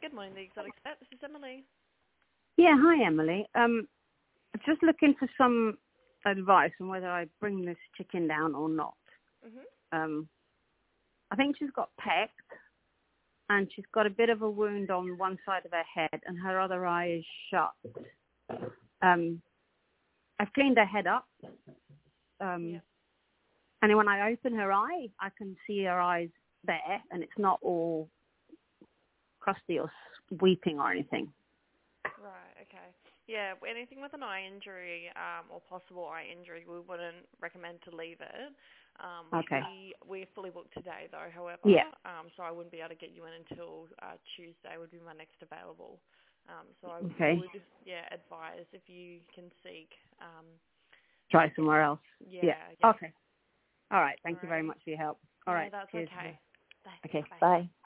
Good morning, the Exotic Vet. This is Emily. Yeah, hi Emily. Just looking for some advice on whether I bring this chicken down or not. I think she's got pecked, and she's got a bit of a wound on one side of her head, and her other eye is shut. I've cleaned her head up, and then when I open her eye, I can see her eyes there, and it's not all crusty or weeping or anything. Right, okay. Yeah, anything with an eye injury or possible eye injury, we wouldn't recommend to leave it. Okay. We're fully booked today, though, however. Yeah. So I wouldn't be able to get you in until Tuesday would be my next available. So I Okay. would, advise if you can seek. Try somewhere else. Yeah. Okay. All right. Thank you very much for your help. All right. That's Cheers. okay. Thanks. Okay. Bye. Bye.